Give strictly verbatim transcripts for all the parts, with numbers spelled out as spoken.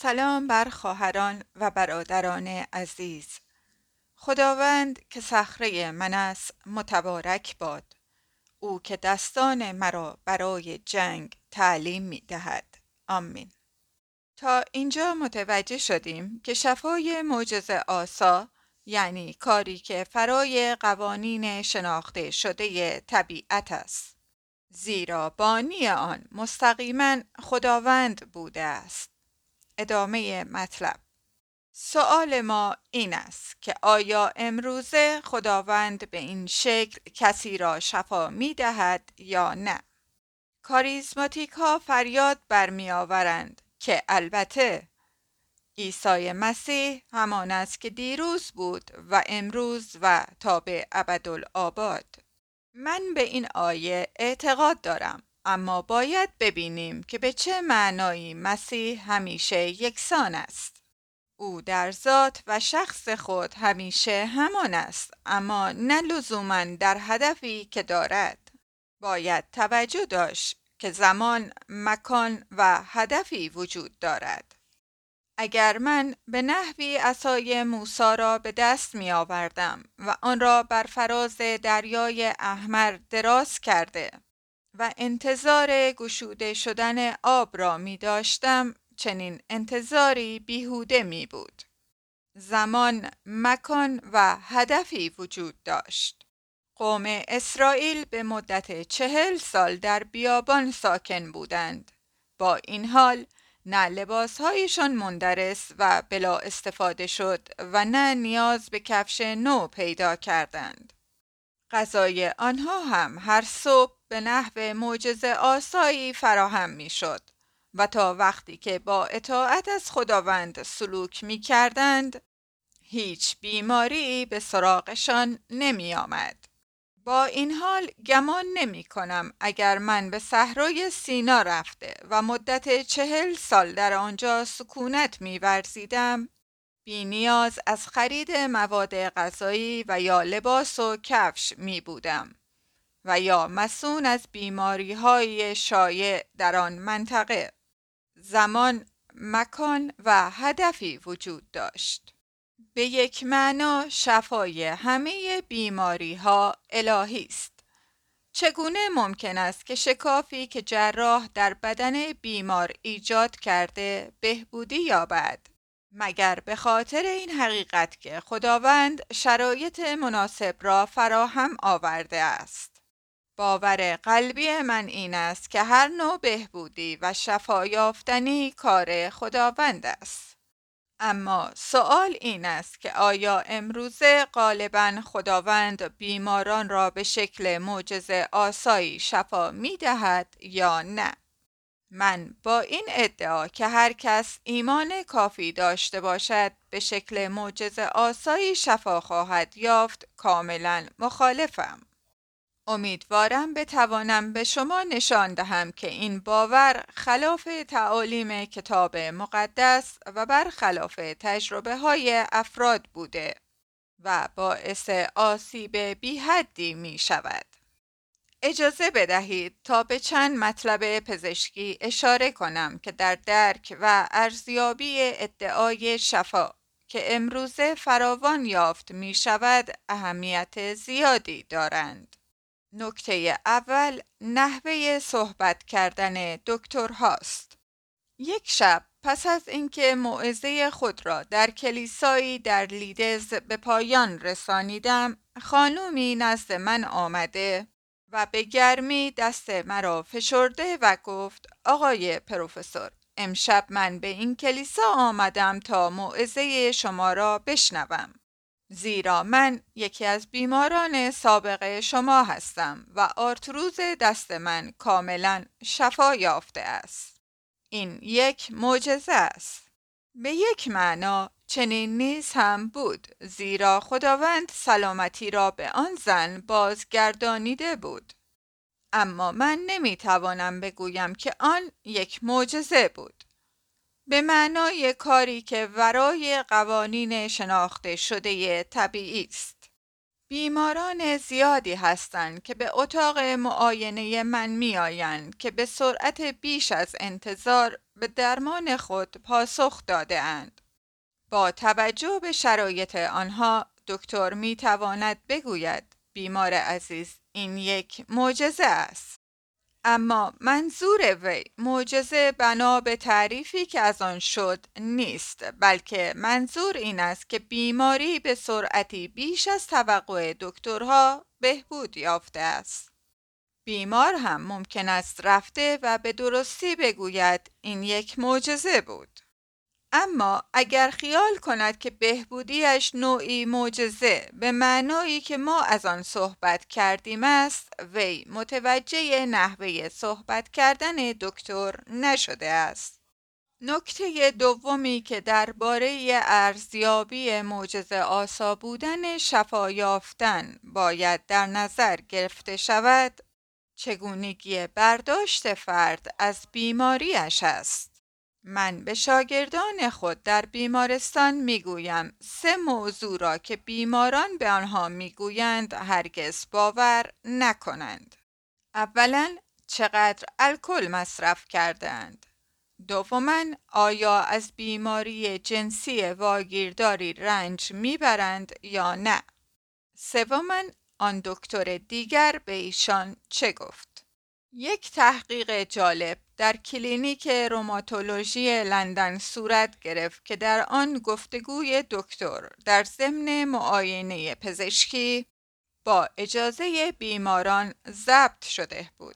سلام بر خواهران و برادران عزیز. خداوند که صخره من است متبارک باد، او که دستان مرا برای جنگ تعلیم می دهد. آمین. تا اینجا متوجه شدیم که شفای معجزه آسا یعنی کاری که فرای قوانین شناخته شده طبیعت است، زیرا بانی آن مستقیما خداوند بوده است. ادامه مطلب. سؤال ما این است که آیا امروزه خداوند به این شکل کسی را شفا می دهد یا نه؟ کاریزماتیک ها فریاد برمی آورند که البته عیسی مسیح همان است که دیروز بود و امروز و تا به ابدالآباد. من به این آیه اعتقاد دارم، اما باید ببینیم که به چه معنایی مسیح همیشه یکسان است. او در ذات و شخص خود همیشه همان است، اما نه لزوماً در هدفی که دارد. باید توجه داشت که زمان، مکان و هدفی وجود دارد. اگر من به نحوی عصای موسی را به دست می آوردم و آن را بر فراز دریای احمر دراز کرده و انتظار گشوده شدن آب را می داشتم، چنین انتظاری بیهوده می بود. زمان، مکان و هدفی وجود داشت. قوم اسرائیل به مدت چهل سال در بیابان ساکن بودند. با این حال نه لباسهایشان مندرس و بلا استفاده شد و نه نیاز به کفش نو پیدا کردند. غذای آنها هم هر صبح به نحو معجزه آسایی فراهم می شد و تا وقتی که با اطاعت از خداوند سلوک می کردند، هیچ بیماری به سراغشان نمی آمد. با این حال گمان نمی کنم اگر من به صحرای سینا رفته و مدت چهل سال در آنجا سکونت می ورزیدم، بی نیاز از خرید مواد غذایی و یا لباس و کفش می بودم و یا مسئول از بیماری های شایع در آن منطقه. زمان، مکان و هدفی وجود داشت. به یک معنا شفای همه بیماری ها الهی است. چگونه ممکن است که شکافی که جراح در بدن بیمار ایجاد کرده بهبودی یابد؟ مگر به خاطر این حقیقت که خداوند شرایط مناسب را فراهم آورده است. باور قلبی من این است که هر نوع بهبودی و شفا یافتنی کار خداوند است. اما سوال این است که آیا امروزه غالباً خداوند بیماران را به شکل معجزه آسایی شفا می دهد یا نه؟ من با این ادعا که هر کس ایمان کافی داشته باشد به شکل معجزه آسایی شفا خواهد یافت کاملاً مخالفم. امیدوارم بتوانم به شما نشان دهم که این باور خلاف تعالیم کتاب مقدس و برخلاف تجربه های افراد بوده و باعث آسیب بی حدی می شود. اجازه بدهید تا به چند مطلب پزشکی اشاره کنم که در درک و ارزیابی ادعای شفا که امروزه فراوان یافت می شود اهمیت زیادی دارند. نکته اول نحوه صحبت کردن دکتر هاست. یک شب پس از اینکه موعظه خود را در کلیسایی در لیدز به پایان رسانیدم، خانومی نزد من آمده و به گرمی دست مرا فشرده و گفت: آقای پروفسور، امشب من به این کلیسا آمدم تا موعظه شما را بشنوم، زیرا من یکی از بیماران سابق شما هستم و آرتروز دست من کاملا شفا یافته است. این یک معجزه است. به یک معنا چنین نیز هم بود، زیرا خداوند سلامتی را به آن زن بازگردانیده بود. اما من نمیتوانم بگویم که آن یک معجزه بود، به معنای کاری که ورای قوانین شناخته شده طبیعی است. بیماران زیادی هستند که به اتاق معاینه من می آیند که به سرعت بیش از انتظار به درمان خود پاسخ داده اند. با توجه به شرایط آنها دکتر می تواند بگوید بیمار عزیز این یک معجزه است. اما منظور وی معجزه بنا به تعریفی که از آن شد نیست، بلکه منظور این است که بیماری به سرعتی بیش از توقع دکترها بهبود یافته است. بیمار هم ممکن است رفته و به درستی بگوید این یک معجزه بود. اما اگر خیال کند که بهبودیش نوعی معجزه به معنایی که ما از آن صحبت کردیم است، وی متوجه نحوه صحبت کردن دکتر نشده است. نکته دومی که درباره ارزیابی معجزه آسا بودن شفا یافتن باید در نظر گرفته شود، چگونگی برداشت فرد از بیماریش است. من به شاگردان خود در بیمارستان میگویم سه موضوع را که بیماران به آنها میگویند هرگز باور نکنند. اولاً چقدر الکل مصرف کردند. دوماً آیا از بیماری جنسی واگیرداری رنج میبرند یا نه. سوماً آن دکتر دیگر به ایشان چه گفت. یک تحقیق جالب در کلینیک روماتولوژی لندن صورت گرفت که در آن گفتگوی دکتر در ضمن معاینه پزشکی با اجازه بیماران ضبط شده بود.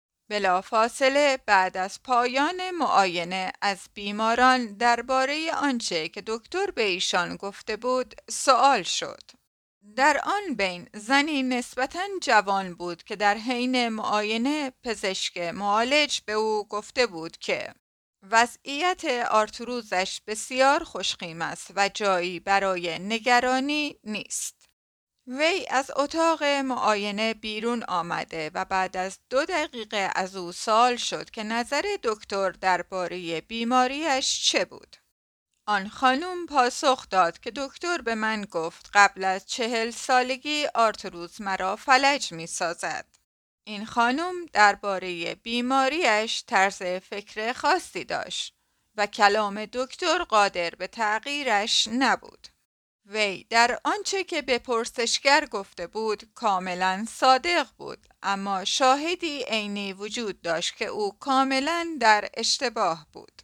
بلافاصله بعد از پایان معاینه از بیماران درباره آنچه که دکتر به ایشان گفته بود سوال شد. در آن بین زنی نسبتاً جوان بود که در حین معاینه پزشک معالج به او گفته بود که وضعیت آرتروزش بسیار خوشقیم است و جایی برای نگرانی نیست. وی از اتاق معاینه بیرون آمده و بعد از دو دقیقه از او سوال شد که نظر دکتر درباره بیماریش چه بود. آن خانم پاسخ داد که دکتر به من گفت قبل از چهل سالگی آرتروز مرا فلج می سازد. این خانم درباره بیماریش طرز فکر خاصی داشت و کلام دکتر قادر به تغییرش نبود. وی در آنچه که به پرسشگر گفته بود کاملا صادق بود، اما شاهدی عینی وجود داشت که او کاملا در اشتباه بود.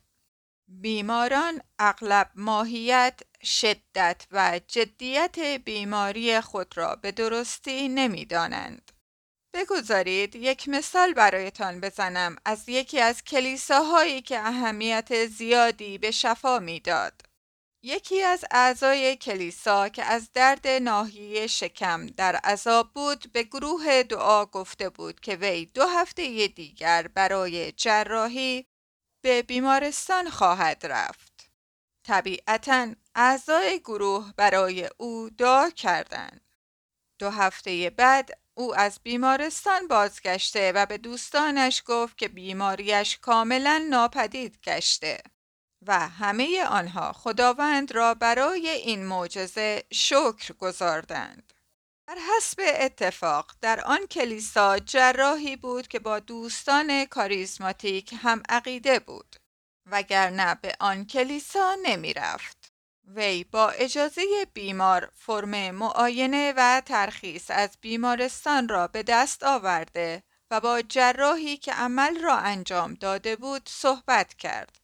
بیماران اغلب ماهیت، شدت و جدیت بیماری خود را به درستی نمی دانند. بگذارید یک مثال برایتان بزنم از یکی از کلیساهایی که اهمیت زیادی به شفا می داد. یکی از اعضای کلیسا که از درد ناحیه شکم در عذاب بود به گروه دعا گفته بود که وی دو هفته دیگر برای جراحی به بیمارستان خواهد رفت. طبیعتاً اعضای گروه برای او دعا کردند. دو هفته بعد او از بیمارستان بازگشته و به دوستانش گفت که بیماریش کاملا ناپدید گشته و همه آنها خداوند را برای این معجزه شکر گزاردند. در حسب اتفاق در آن کلیسا جراحی بود که با دوستان کاریزماتیک هم عقیده بود، وگرنه به آن کلیسا نمی رفت. وی با اجازه بیمار فرم معاینه و ترخیص از بیمارستان را به دست آورده و با جراحی که عمل را انجام داده بود صحبت کرد.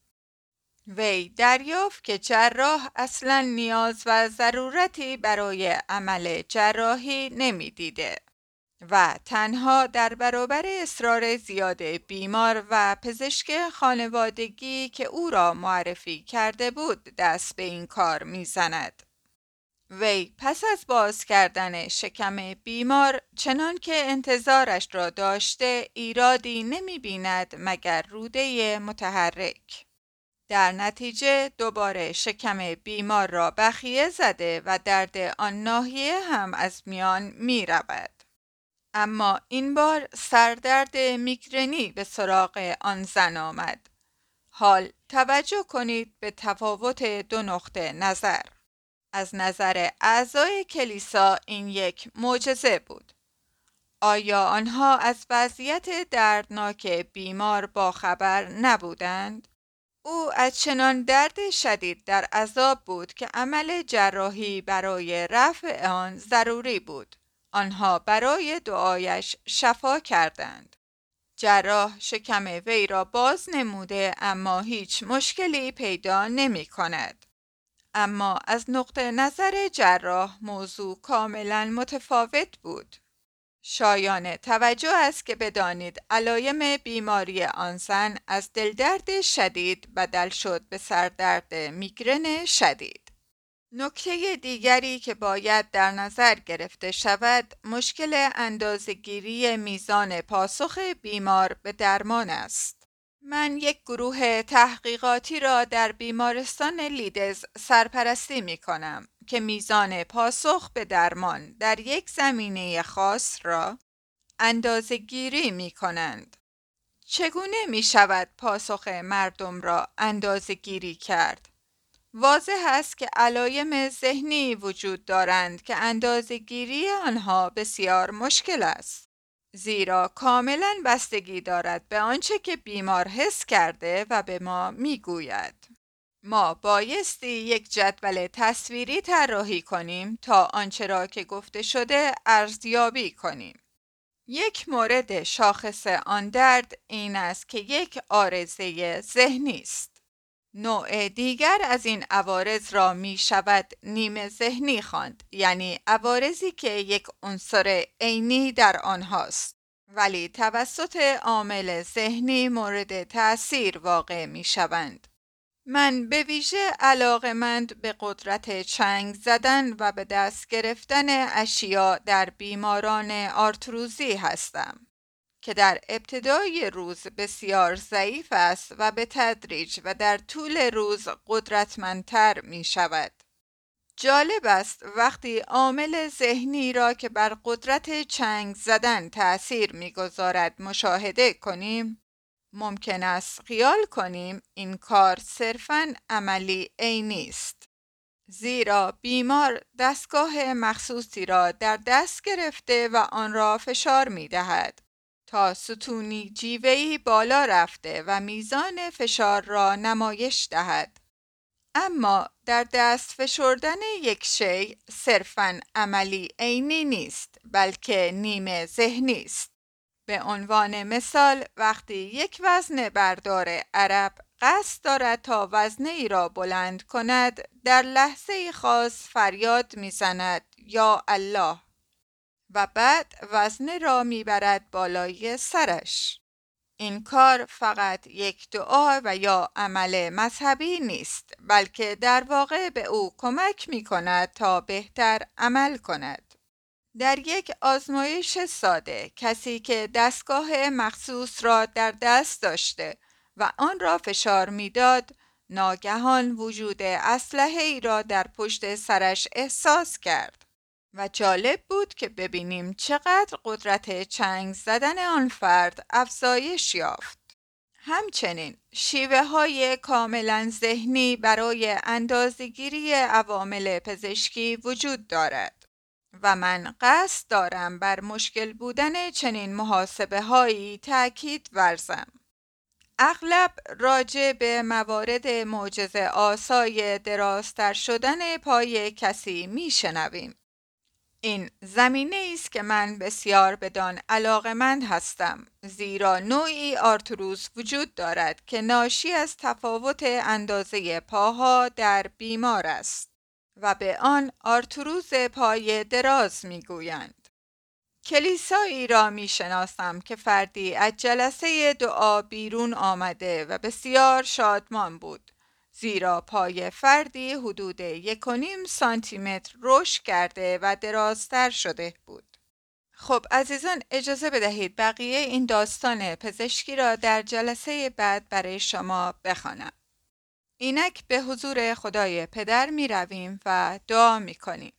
وی دریافت که جراح اصلا نیاز و ضرورتی برای عمل جراحی نمی دیده و تنها در برابر اصرار زیاد بیمار و پزشک خانوادگی که او را معرفی کرده بود دست به این کار می زند. وی پس از باز کردن شکم بیمار چنان که انتظارش را داشته ایرادی نمی بیند مگر روده متحرک. در نتیجه دوباره شکم بیمار را بخیه زده و درد آن ناحیه هم از میان می رود. اما این بار سردرد میگرنی به سراغ آن زن آمد. حال توجه کنید به تفاوت دو نقطه نظر. از نظر اعضای کلیسا این یک معجزه بود. آیا آنها از وضعیت دردناک بیمار باخبر نبودند؟ او از چنان درد شدید در عذاب بود که عمل جراحی برای رفع آن ضروری بود. آنها برای دعایش شفا کردند. جراح شکم وی را باز نموده اما هیچ مشکلی پیدا نمی کند. اما از نقطه نظر جراح موضوع کاملا متفاوت بود. شایان توجه است که بدانید علایم بیماری آن زن از دلدرد شدید بدل شد به سردرد میگرن شدید. نکته دیگری که باید در نظر گرفته شود مشکل اندازه‌گیری میزان پاسخ بیمار به درمان است. من یک گروه تحقیقاتی را در بیمارستان لیدز سرپرستی می کنم که میزان پاسخ به درمان در یک زمینه خاص را اندازه گیری می کنند. چگونه می شود پاسخ مردم را اندازه گیری کرد؟ واضح است که علایم ذهنی وجود دارند که اندازه گیری آنها بسیار مشکل است. زیرا کاملا بستگی دارد به آنچه که بیمار حس کرده و به ما میگوید. ما بایستی یک جدول تصویری طراحی کنیم تا آنچه را که گفته شده ارزیابی کنیم. یک مورد شاخص آن درد این است که یک عارضه ذهنی است. نوع دیگر از این عوارض را می شود نیمه ذهنی خواند، یعنی عوارضی که یک عنصر عینی در آنهاست ولی توسط عامل ذهنی مورد تأثیر واقع می شوند. من به ویژه علاقه‌مند به قدرت چنگ زدن و به دست گرفتن اشیاء در بیماران آرتروزی هستم که در ابتدای روز بسیار ضعیف است و به تدریج و در طول روز قدرتمندتر می شود. جالب است وقتی عامل ذهنی را که بر قدرت چنگ زدن تأثیر می‌گذارد مشاهده کنیم، ممکن است خیال کنیم این کار صرفاً عملی عینی است. زیرا بیمار دستگاه مخصوصی را در دست گرفته و آن را فشار می دهد تا ستونی جیوه‌ای بالا رفته و میزان فشار را نمایش دهد. اما در دست فشردن یک شی صرفاً عملی عینی نیست بلکه نیمه ذهنی است. به عنوان مثال وقتی یک وزن بردار عرب قصد دارد تا وزنه ای را بلند کند در لحظه خاص فریاد میزند یا الله و بعد وزنه را میبرد بالای سرش. این کار فقط یک دعا و یا عمل مذهبی نیست بلکه در واقع به او کمک می کند تا بهتر عمل کند. در یک آزمایش ساده کسی که دستگاه مخصوص را در دست داشته و آن را فشار میداد ناگهان وجود اسلحه‌ای را در پشت سرش احساس کرد و جالب بود که ببینیم چقدر قدرت چنگ زدن آن فرد افزایش یافت. همچنین شیوه های کاملا ذهنی برای اندازه‌گیری عوامل پزشکی وجود دارد و من قصد دارم بر مشکل بودن چنین محاسبه هایی تأکید ورزم. اغلب راجع به موارد معجزه آسای درازتر شدن پای کسی می شنویم. این زمینه است که من بسیار بدان علاقه‌مند هستم زیرا نوعی آرتروز وجود دارد که ناشی از تفاوت اندازه پاها در بیمار است و به آن آرتروز پای دراز میگویند. کلیسایی را میشناسم که فردی از جلسه دعا بیرون آمده و بسیار شادمان بود زیرا پای فردی حدود یک و نیم سانتی متر رشد کرده و درازتر شده بود. خب عزیزان اجازه بدهید بقیه این داستان پزشکی را در جلسه بعد برای شما بخوانم. اینک به حضور خدای پدر می رویم و دعا می کنیم.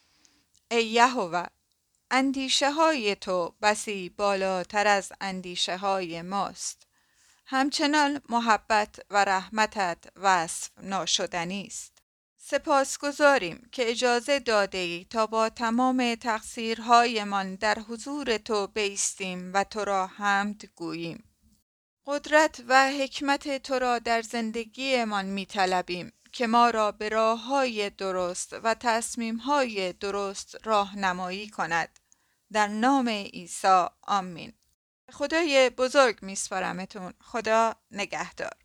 ای یهوه، اندیشه های تو بسی بالاتر از اندیشه های ماست. همچنان محبت و رحمتت وصف ناشدنی است. سپاسگزاریم که اجازه داده ای تا با تمام تقصیرهایمان در حضور تو بایستیم و تو را حمد گوییم. قدرت و حکمت تو را در زندگیمان می طلبیم که ما را به راه‌های درست و تصمیم‌های درست راهنمایی کند. در نام عیسی آمین. خدای بزرگ میسپارمتون. خدا نگهدار.